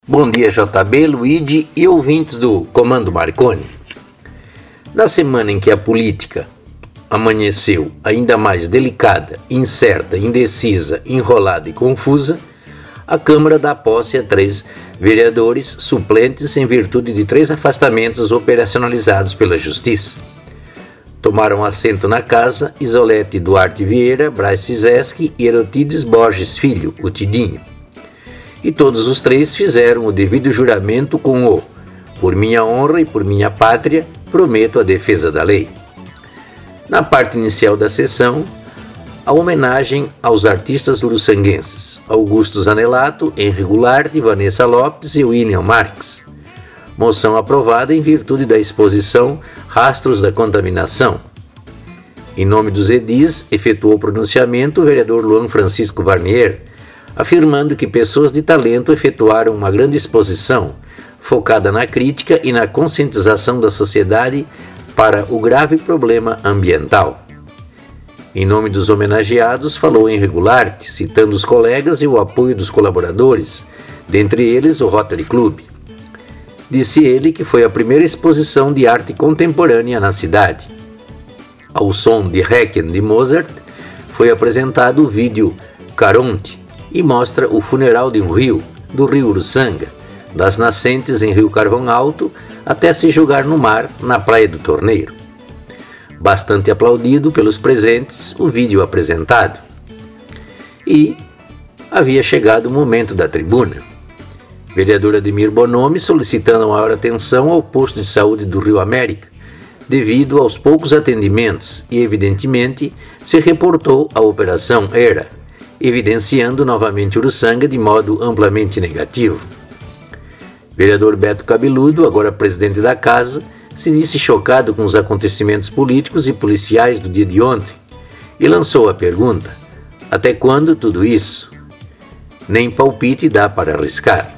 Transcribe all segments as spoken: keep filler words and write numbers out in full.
Bom dia, J B, Luigi e ouvintes do Comando Marconi. Na semana em que a política amanheceu ainda mais delicada, incerta, indecisa, enrolada e confusa, a Câmara dá posse a três vereadores suplentes em virtude de três afastamentos operacionalizados pela Justiça. Tomaram assento na casa Isolete Duarte Vieira, Braz Cizeschi e Erotides Borges Filho, o Tidinho. E todos os três fizeram o devido juramento com o "por minha honra e por minha pátria, prometo a defesa da lei". Na parte inicial da sessão, a homenagem aos artistas uruçanguenses, Augusto Zanelato, Henri Goulart, Vanessa Lopes e William Marques. Moção aprovada em virtude da exposição Rastros da Contaminação. Em nome dos edis, efetuou o pronunciamento o vereador Luan Francisco Varnier, afirmando que pessoas de talento efetuaram uma grande exposição, focada na crítica e na conscientização da sociedade para o grave problema ambiental. Em nome dos homenageados, falou Henri Goulart, citando os colegas e o apoio dos colaboradores, dentre eles o Rotary Club. Disse ele que foi a primeira exposição de arte contemporânea na cidade. Ao som de Requiem de Mozart, foi apresentado o vídeo Caronte, e mostra o funeral de um rio, do rio Uruçanga, das nascentes em Rio Carvão Alto até se jogar no mar na Praia do Torneiro. Bastante aplaudido pelos presentes, o vídeo apresentado. E havia chegado o momento da tribuna. Vereador Ademir Bonomi solicitando maior atenção ao posto de saúde do Rio América, devido aos poucos atendimentos e, evidentemente, se reportou a Operação ERA, evidenciando novamente Uruçanga de modo amplamente negativo. Vereador Beto Cabeludo, agora presidente da casa, se disse chocado com os acontecimentos políticos e policiais do dia de ontem e lançou a pergunta: até quando tudo isso? Nem palpite dá para arriscar.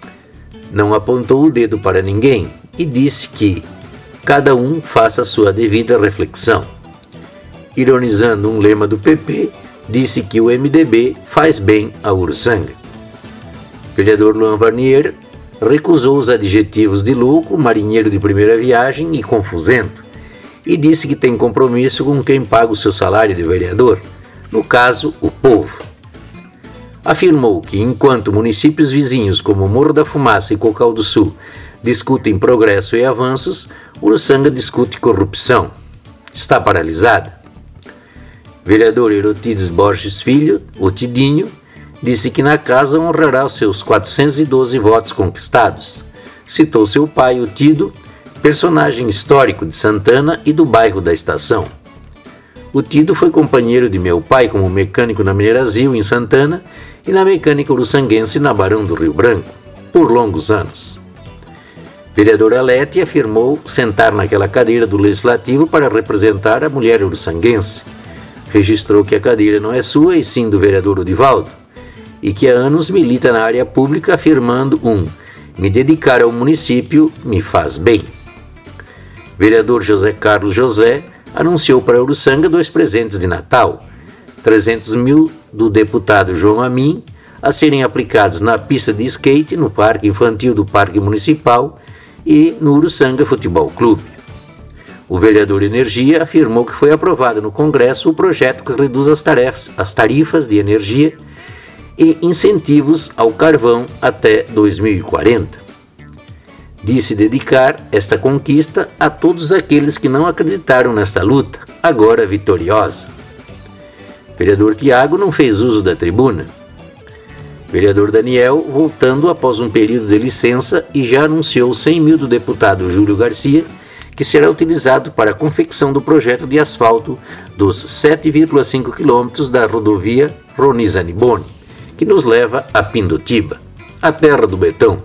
Não apontou o dedo para ninguém e disse que cada um faça a sua devida reflexão. Ironizando um lema do P P, disse que o M D B faz bem a Uruçanga. Vereador Luan Varnier recusou os adjetivos de louco, marinheiro de primeira viagem e confusento, e disse que tem compromisso com quem paga o seu salário de vereador, no caso, o povo. Afirmou que enquanto municípios vizinhos como Morro da Fumaça e Cocal do Sul discutem progresso e avanços, Uruçanga discute corrupção. Está paralisada. Vereador Erotides Borges Filho, o Tidinho, disse que na casa honrará os seus quatrocentos e doze votos conquistados. Citou seu pai, o Tido, personagem histórico de Santana e do bairro da Estação. O Tido foi companheiro de meu pai como mecânico na Mineirazil, em Santana, e na mecânica uruçanguense na Barão do Rio Branco, por longos anos. Vereador Alete afirmou sentar naquela cadeira do Legislativo para representar a mulher uruçanguense. Registrou que a cadeira não é sua e sim do vereador Odivaldo, e que há anos milita na área pública afirmando um "me dedicar ao município me faz bem". Vereador José Carlos José anunciou para Uruçanga dois presentes de Natal, trezentos mil do deputado João Amin, a serem aplicados na pista de skate no Parque Infantil do Parque Municipal e no Uruçanga Futebol Clube. O vereador Energia afirmou que foi aprovado no Congresso o projeto que reduz as, tarefas, as tarifas de energia e incentivos ao carvão até dois mil e quarenta. Disse dedicar esta conquista a todos aqueles que não acreditaram nesta luta, agora vitoriosa. Vereador Tiago não fez uso da tribuna. Vereador Daniel, voltando após um período de licença, e já anunciou cem mil do deputado Júlio Garcia, que será utilizado para a confecção do projeto de asfalto dos sete vírgula cinco quilômetros da rodovia Roni Zaniboni, que nos leva a Pindotiba, a terra do betão.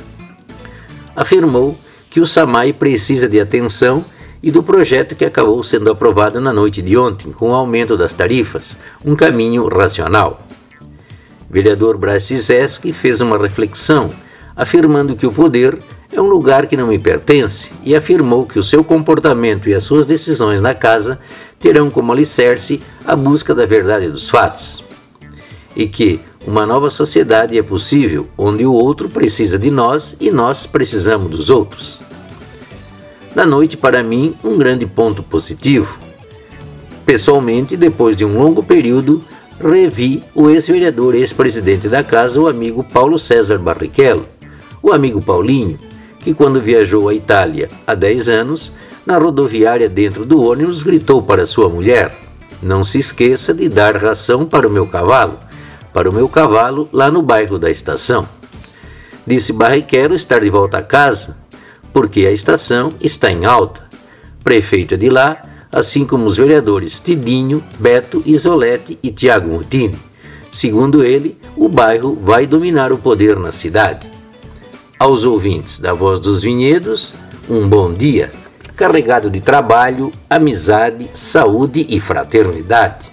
Afirmou que o SAMAI precisa de atenção e do projeto que acabou sendo aprovado na noite de ontem, com o aumento das tarifas, um caminho racional. Vereador Braz Cizeschi fez uma reflexão, afirmando que o poder é um lugar que não me pertence, e afirmou que o seu comportamento e as suas decisões na casa terão como alicerce a busca da verdade dos fatos. E que Uma nova sociedade é possível, onde o outro precisa de nós e nós precisamos dos outros. Na noite, para mim, um grande ponto positivo. Pessoalmente, depois de um longo período, revi o ex-vereador e ex-presidente da casa, o amigo Paulo César Barrichello, o amigo Paulinho, que quando viajou à Itália há dez anos, na rodoviária dentro do ônibus, gritou para sua mulher: "Não se esqueça de dar ração para o meu cavalo, para o meu cavalo lá no bairro da estação." Disse Barrichello estar de volta a casa, porque a estação está em alta. Prefeito é de lá, assim como os vereadores Tidinho, Beto, Isolete e Tiago Mutini. Segundo ele, o bairro vai dominar o poder na cidade. Aos ouvintes da Voz dos Vinhedos, um bom dia, carregado de trabalho, amizade, saúde e fraternidade.